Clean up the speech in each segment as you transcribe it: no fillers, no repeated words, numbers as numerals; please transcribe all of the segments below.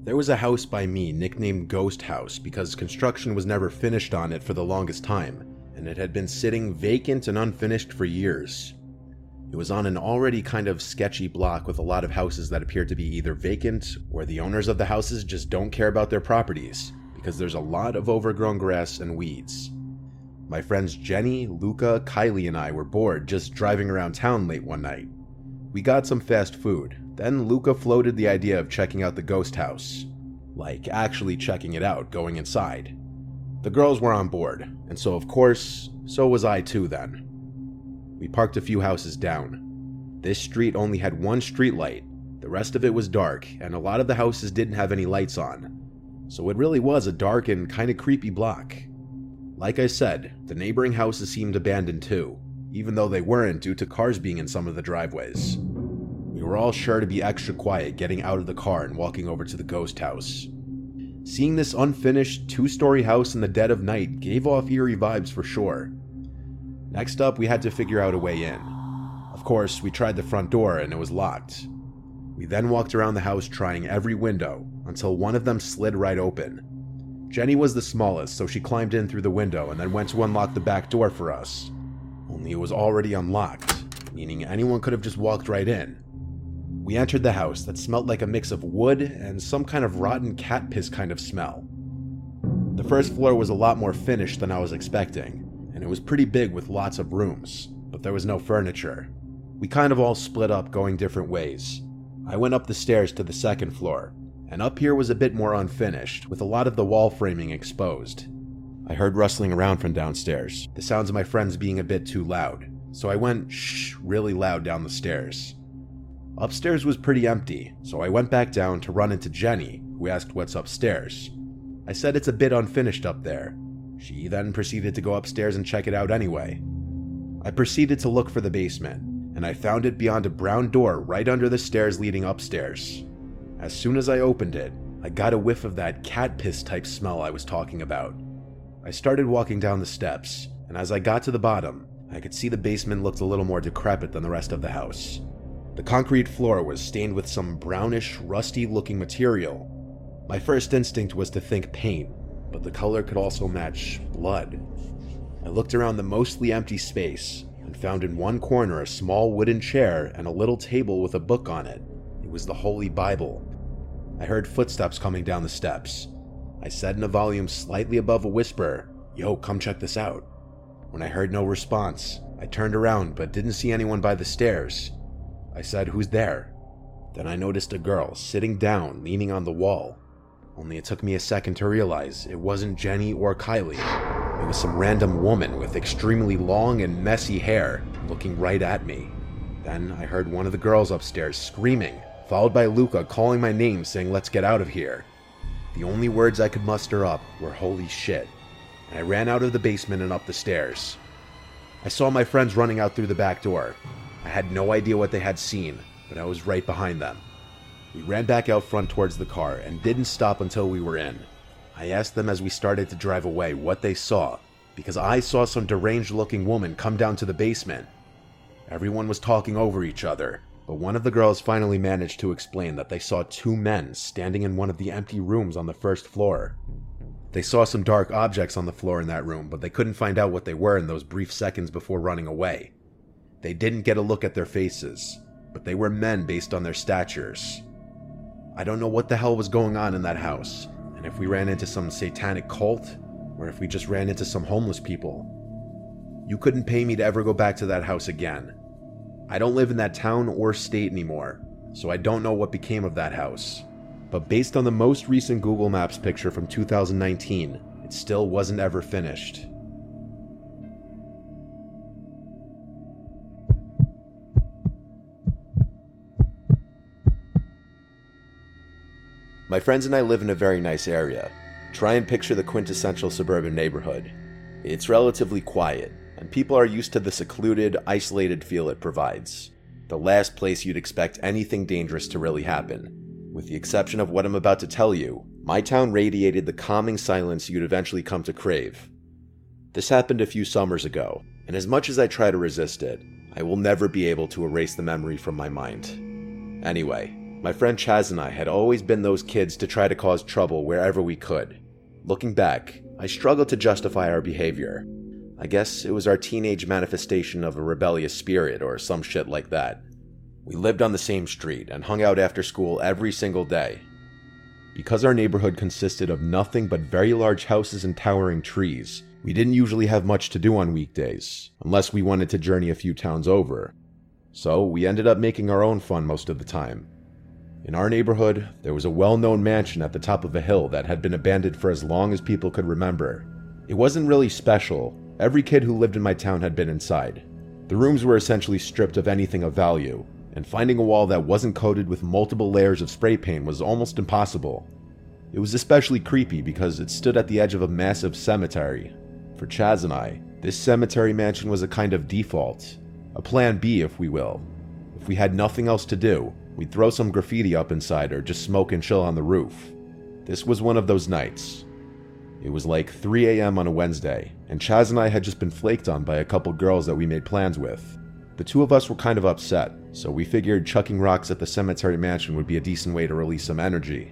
There was a house by me nicknamed Ghost House because construction was never finished on it for the longest time, and it had been sitting vacant and unfinished for years. It was on an already kind of sketchy block with a lot of houses that appeared to be either vacant or the owners of the houses just don't care about their properties because there's a lot of overgrown grass and weeds. My friends Jenny, Luca, Kylie, and I were bored just driving around town late one night. We got some fast food. Then Luca floated the idea of checking out the ghost house. Like actually checking it out, going inside. The girls were on board, and so of course, so was I too then. We parked a few houses down. This street only had one street light, the rest of it was dark, and a lot of the houses didn't have any lights on. So it really was a dark and kinda creepy block. Like I said, the neighboring houses seemed abandoned too, even though they weren't due to cars being in some of the driveways. We were all sure to be extra quiet getting out of the car and walking over to the ghost house. Seeing this unfinished 2-story house in the dead of night gave off eerie vibes for sure. Next up, we had to figure out a way in. Of course, we tried the front door and it was locked. We then walked around the house trying every window until one of them slid right open. Jenny was the smallest, so she climbed in through the window and then went to unlock the back door for us. Only it was already unlocked, meaning anyone could have just walked right in. We entered the house that smelled like a mix of wood and some kind of rotten cat piss kind of smell. The first floor was a lot more finished than I was expecting, and it was pretty big with lots of rooms, but there was no furniture. We kind of all split up going different ways. I went up the stairs to the second floor, and up here was a bit more unfinished, with a lot of the wall framing exposed. I heard rustling around from downstairs, the sounds of my friends being a bit too loud, so I went shh really loud down the stairs. Upstairs was pretty empty, so I went back down to run into Jenny, who asked what's upstairs. I said it's a bit unfinished up there. She then proceeded to go upstairs and check it out anyway. I proceeded to look for the basement, and I found it beyond a brown door right under the stairs leading upstairs. As soon as I opened it, I got a whiff of that cat piss type smell I was talking about. I started walking down the steps, and as I got to the bottom, I could see the basement looked a little more decrepit than the rest of the house. The concrete floor was stained with some brownish, rusty-looking material. My first instinct was to think paint, but the color could also match blood. I looked around the mostly empty space and found in one corner a small wooden chair and a little table with a book on it. It was the Holy Bible. I heard footsteps coming down the steps. I said in a volume slightly above a whisper, "Yo, come check this out." When I heard no response, I turned around but didn't see anyone by the stairs. I said, "Who's there?" Then I noticed a girl sitting down, leaning on the wall. Only it took me a second to realize it wasn't Jenny or Kylie. It was some random woman with extremely long and messy hair looking right at me. Then I heard one of the girls upstairs screaming, followed by Luca calling my name saying, "Let's get out of here." The only words I could muster up were "holy shit," and I ran out of the basement and up the stairs. I saw my friends running out through the back door. I had no idea what they had seen, but I was right behind them. We ran back out front towards the car and didn't stop until we were in. I asked them as we started to drive away what they saw, because I saw some deranged-looking woman come down to the basement. Everyone was talking over each other, but one of the girls finally managed to explain that they saw 2 men standing in one of the empty rooms on the first floor. They saw some dark objects on the floor in that room, but they couldn't find out what they were in those brief seconds before running away. They didn't get a look at their faces, but they were men based on their statures. I don't know what the hell was going on in that house, and if we ran into some satanic cult, or if we just ran into some homeless people. You couldn't pay me to ever go back to that house again. I don't live in that town or state anymore, so I don't know what became of that house. But based on the most recent Google Maps picture from 2019, it still wasn't ever finished. My friends and I live in a very nice area. Try and picture the quintessential suburban neighborhood. It's relatively quiet, and people are used to the secluded, isolated feel it provides. The last place you'd expect anything dangerous to really happen. With the exception of what I'm about to tell you, my town radiated the calming silence you'd eventually come to crave. This happened a few summers ago, and as much as I try to resist it, I will never be able to erase the memory from my mind. Anyway, My friend Chaz and I had always been those kids to try to cause trouble wherever we could. Looking back, I struggled to justify our behavior. I guess it was our teenage manifestation of a rebellious spirit or some shit like that. We lived on the same street and hung out after school every single day. Because our neighborhood consisted of nothing but very large houses and towering trees, we didn't usually have much to do on weekdays, unless we wanted to journey a few towns over. So we ended up making our own fun most of the time. In our neighborhood, there was a well-known mansion at the top of a hill that had been abandoned for as long as people could remember. It wasn't really special. Every kid who lived in my town had been inside. The rooms were essentially stripped of anything of value, and finding a wall that wasn't coated with multiple layers of spray paint was almost impossible. It was especially creepy because it stood at the edge of a massive cemetery. For Chaz and I, this cemetery mansion was a kind of default, a plan B if we will. If we had nothing else to do, we'd throw some graffiti up inside or just smoke and chill on the roof. This was one of those nights. It was like 3 a.m. on a Wednesday, and Chaz and I had just been flaked on by a couple girls that we made plans with. The two of us were kind of upset, so we figured chucking rocks at the cemetery mansion would be a decent way to release some energy.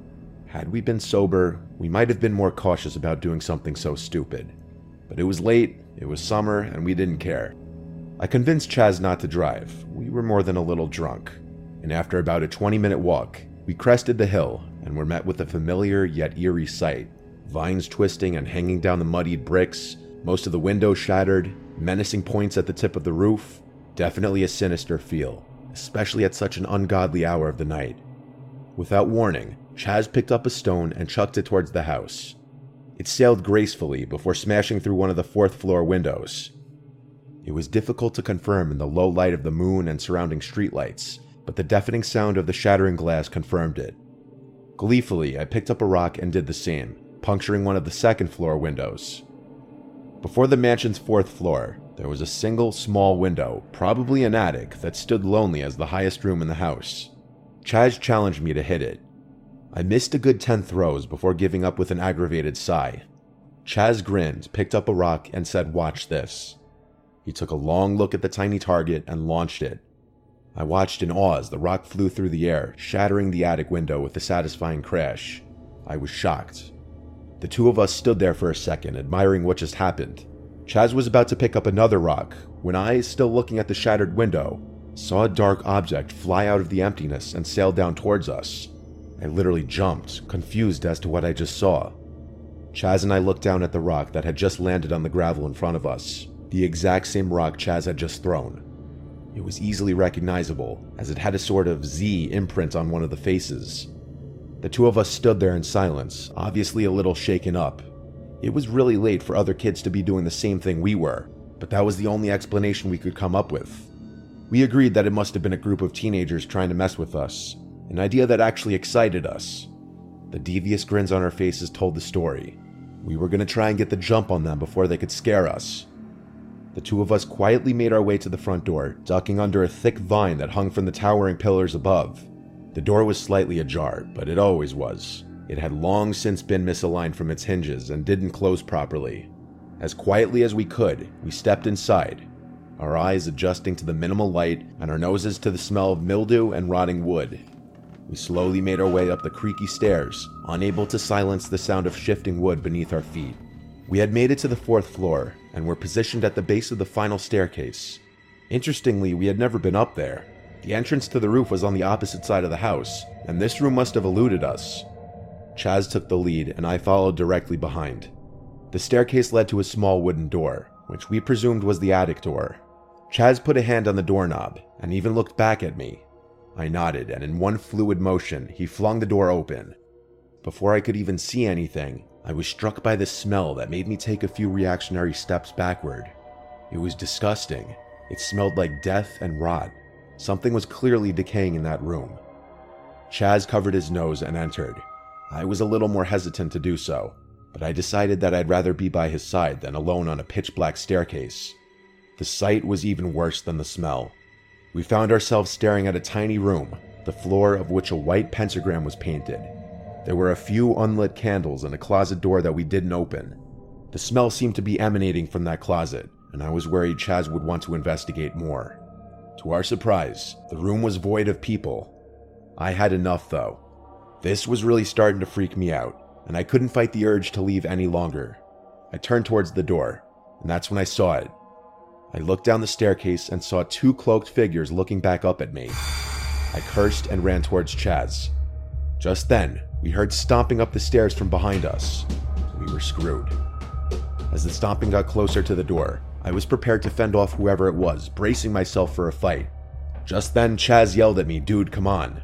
Had we been sober, we might have been more cautious about doing something so stupid. But it was late, it was summer, and we didn't care. I convinced Chaz not to drive. We were more than a little drunk. And after about a 20-minute walk, we crested the hill and were met with a familiar yet eerie sight. Vines twisting and hanging down the muddied bricks, most of the windows shattered, menacing points at the tip of the roof. Definitely a sinister feel, especially at such an ungodly hour of the night. Without warning, Chaz picked up a stone and chucked it towards the house. It sailed gracefully before smashing through one of the fourth-floor windows. It was difficult to confirm in the low light of the moon and surrounding streetlights, but the deafening sound of the shattering glass confirmed it. Gleefully, I picked up a rock and did the same, puncturing one of the second-floor windows. Before the mansion's fourth floor, there was a single small window, probably an attic, that stood lonely as the highest room in the house. Chaz challenged me to hit it. I missed a good 10 throws before giving up with an aggravated sigh. Chaz grinned, picked up a rock, and said, "Watch this." He took a long look at the tiny target and launched it. I watched in awe as the rock flew through the air, shattering the attic window with a satisfying crash. I was shocked. The two of us stood there for a second, admiring what just happened. Chaz was about to pick up another rock, when I, still looking at the shattered window, saw a dark object fly out of the emptiness and sail down towards us. I literally jumped, confused as to what I just saw. Chaz and I looked down at the rock that had just landed on the gravel in front of us, the exact same rock Chaz had just thrown. It was easily recognizable, as it had a sort of Z imprint on one of the faces. The two of us stood there in silence, obviously a little shaken up. It was really late for other kids to be doing the same thing we were, but that was the only explanation we could come up with. We agreed that it must have been a group of teenagers trying to mess with us, an idea that actually excited us. The devious grins on our faces told the story. We were going to try and get the jump on them before they could scare us. The two of us quietly made our way to the front door, ducking under a thick vine that hung from the towering pillars above. The door was slightly ajar, but it always was. It had long since been misaligned from its hinges and didn't close properly. As quietly as we could, we stepped inside, our eyes adjusting to the minimal light and our noses to the smell of mildew and rotting wood. We slowly made our way up the creaky stairs, unable to silence the sound of shifting wood beneath our feet. We had made it to the fourth floor, and were positioned at the base of the final staircase. Interestingly, we had never been up there. The entrance to the roof was on the opposite side of the house, and this room must have eluded us. Chaz took the lead, and I followed directly behind. The staircase led to a small wooden door, which we presumed was the attic door. Chaz put a hand on the doorknob, and even looked back at me. I nodded, and in one fluid motion, he flung the door open. Before I could even see anything, I was struck by the smell that made me take a few reactionary steps backward. It was disgusting. It smelled like death and rot. Something was clearly decaying in that room. Chaz covered his nose and entered. I was a little more hesitant to do so, but I decided that I'd rather be by his side than alone on a pitch-black staircase. The sight was even worse than the smell. We found ourselves staring at a tiny room, the floor of which a white pentagram was painted. There were a few unlit candles and a closet door that we didn't open. The smell seemed to be emanating from that closet, and I was worried Chaz would want to investigate more. To our surprise, the room was void of people. I had enough though. This was really starting to freak me out, and I couldn't fight the urge to leave any longer. I turned towards the door, and that's when I saw it. I looked down the staircase and saw two cloaked figures looking back up at me. I cursed and ran towards Chaz. Just then, we heard stomping up the stairs from behind us. We were screwed. As the stomping got closer to the door, I was prepared to fend off whoever it was, bracing myself for a fight. Just then, Chaz yelled at me, "Dude, come on."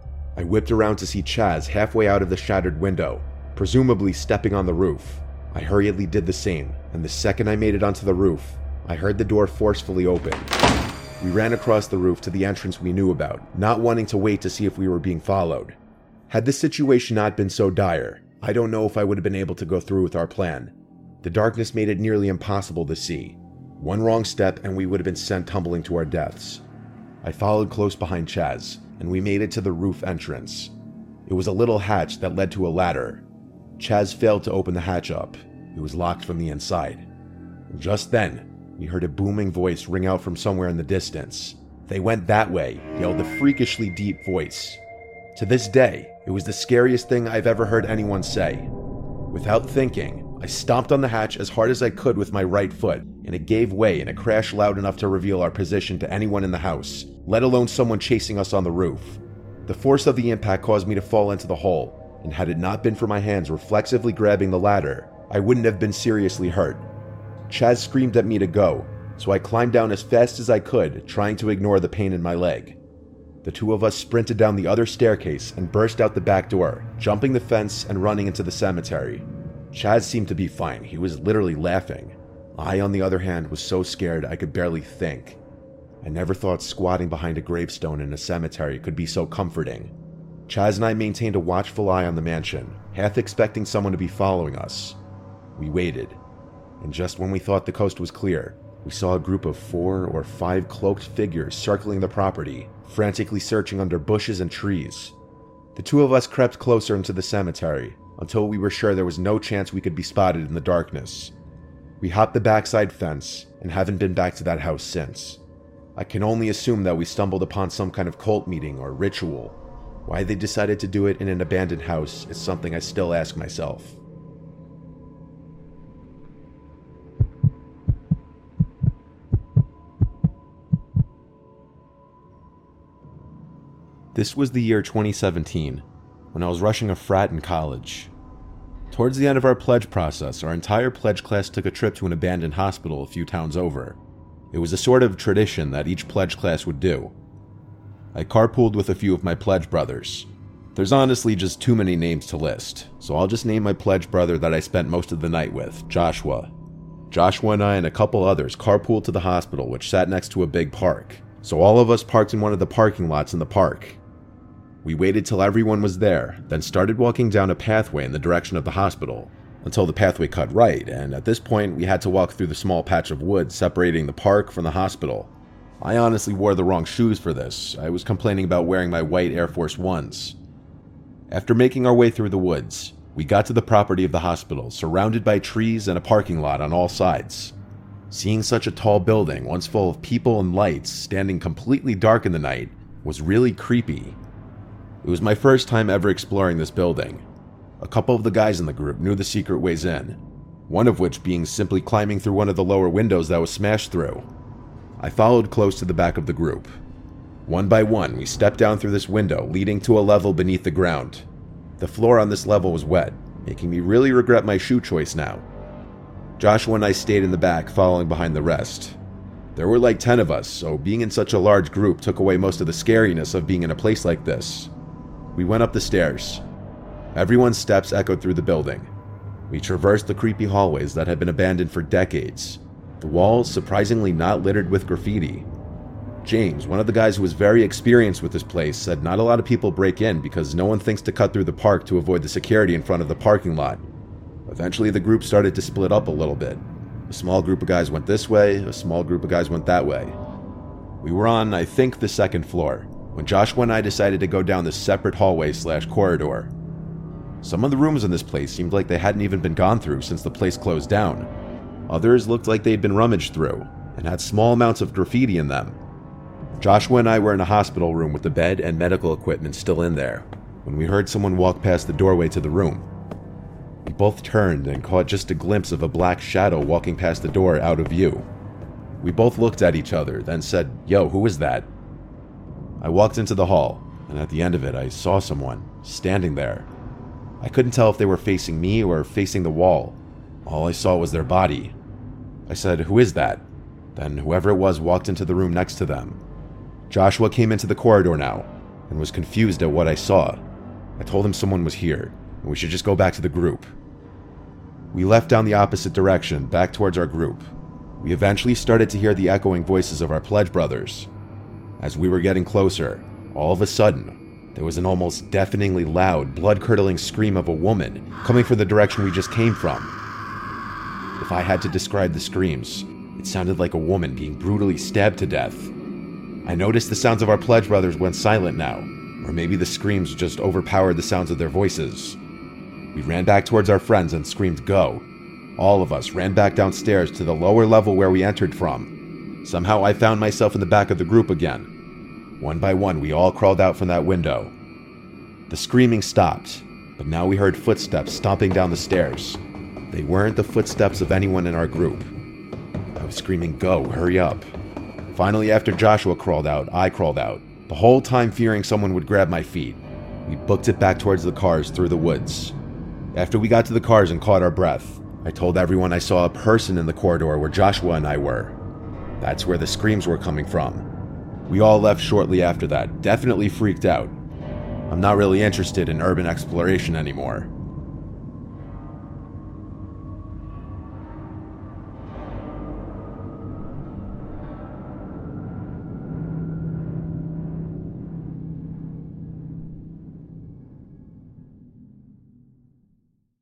I whipped around to see Chaz halfway out of the shattered window, presumably stepping on the roof. I hurriedly did the same, and the second I made it onto the roof, I heard the door forcefully open. We ran across the roof to the entrance we knew about, not wanting to wait to see if we were being followed. Had this situation not been so dire, I don't know if I would have been able to go through with our plan. The darkness made it nearly impossible to see. One wrong step and we would have been sent tumbling to our deaths. I followed close behind Chaz, and we made it to the roof entrance. It was a little hatch that led to a ladder. Chaz failed to open the hatch up. It was locked from the inside. And just then, we heard a booming voice ring out from somewhere in the distance. "They went that way," yelled a freakishly deep voice. To this day, it was the scariest thing I've ever heard anyone say. Without thinking, I stomped on the hatch as hard as I could with my right foot, and it gave way and a crash loud enough to reveal our position to anyone in the house, let alone someone chasing us on the roof. The force of the impact caused me to fall into the hole, and had it not been for my hands reflexively grabbing the ladder, I wouldn't have been seriously hurt. Chaz screamed at me to go, so I climbed down as fast as I could, trying to ignore the pain in my leg. The two of us sprinted down the other staircase and burst out the back door, jumping the fence and running into the cemetery. Chaz seemed to be fine. He was literally laughing. I, on the other hand, was so scared I could barely think. I never thought squatting behind a gravestone in a cemetery could be so comforting. Chaz and I maintained a watchful eye on the mansion, half expecting someone to be following us. We waited, and just when we thought the coast was clear, we saw a group of 4 or 5 cloaked figures circling the property, frantically searching under bushes and trees. The two of us crept closer into the cemetery, until we were sure there was no chance we could be spotted in the darkness. We hopped the backside fence, and haven't been back to that house since. I can only assume that we stumbled upon some kind of cult meeting or ritual. Why they decided to do it in an abandoned house is something I still ask myself. This was the year 2017, when I was rushing a frat in college. Towards the end of our pledge process, our entire pledge class took a trip to an abandoned hospital a few towns over. It was a sort of tradition that each pledge class would do. I carpooled with a few of my pledge brothers. There's honestly just too many names to list, so I'll just name my pledge brother that I spent most of the night with, Joshua. Joshua and I and a couple others carpooled to the hospital, which sat next to a big park, so all of us parked in one of the parking lots in the park. We waited till everyone was there, then started walking down a pathway in the direction of the hospital, until the pathway cut right, and at this point we had to walk through the small patch of woods separating the park from the hospital. I honestly wore the wrong shoes for this. I was complaining about wearing my white Air Force Ones. After making our way through the woods, we got to the property of the hospital, surrounded by trees and a parking lot on all sides. Seeing such a tall building, once full of people and lights, standing completely dark in the night, was really creepy. It was my first time ever exploring this building. A couple of the guys in the group knew the secret ways in, one of which being simply climbing through one of the lower windows that was smashed through. I followed close to the back of the group. One by one, we stepped down through this window, leading to a level beneath the ground. The floor on this level was wet, making me really regret my shoe choice now. Joshua and I stayed in the back, following behind the rest. There were like 10 of us, so being in such a large group took away most of the scariness of being in a place like this. We went up the stairs. Everyone's steps echoed through the building. We traversed the creepy hallways that had been abandoned for decades, the walls surprisingly not littered with graffiti. James, one of the guys who was very experienced with this place, said not a lot of people break in because no one thinks to cut through the park to avoid the security in front of the parking lot. Eventually the group started to split up a little bit. A small group of guys went this way, a small group of guys went that way. We were on, I think, the second floor, when Joshua and I decided to go down this separate hallway/corridor. Some of the rooms in this place seemed like they hadn't even been gone through since the place closed down. Others looked like they'd been rummaged through, and had small amounts of graffiti in them. Joshua and I were in a hospital room with the bed and medical equipment still in there when we heard someone walk past the doorway to the room. We both turned and caught just a glimpse of a black shadow walking past the door out of view. We both looked at each other, then said, "Yo, who is that?" I walked into the hall, and at the end of it, I saw someone standing there. I couldn't tell if they were facing me or facing the wall. All I saw was their body. I said, "Who is that?" Then whoever it was walked into the room next to them. Joshua came into the corridor now, and was confused at what I saw. I told him someone was here, and we should just go back to the group. We left down the opposite direction, back towards our group. We eventually started to hear the echoing voices of our pledge brothers. As we were getting closer, all of a sudden, there was an almost deafeningly loud, blood-curdling scream of a woman coming from the direction we just came from. If I had to describe the screams, it sounded like a woman being brutally stabbed to death. I noticed the sounds of our pledge brothers went silent now, or maybe the screams just overpowered the sounds of their voices. We ran back towards our friends and screamed, "Go!" All of us ran back downstairs to the lower level where we entered from. Somehow I found myself in the back of the group again. One by one, we all crawled out from that window. The screaming stopped, but now we heard footsteps stomping down the stairs. They weren't the footsteps of anyone in our group. I was screaming, "Go, hurry up." Finally, after Joshua crawled out, I crawled out, the whole time fearing someone would grab my feet. We booked it back towards the cars through the woods. After we got to the cars and caught our breath, I told everyone I saw a person in the corridor where Joshua and I were. That's where the screams were coming from. We all left shortly after that, definitely freaked out. I'm not really interested in urban exploration anymore.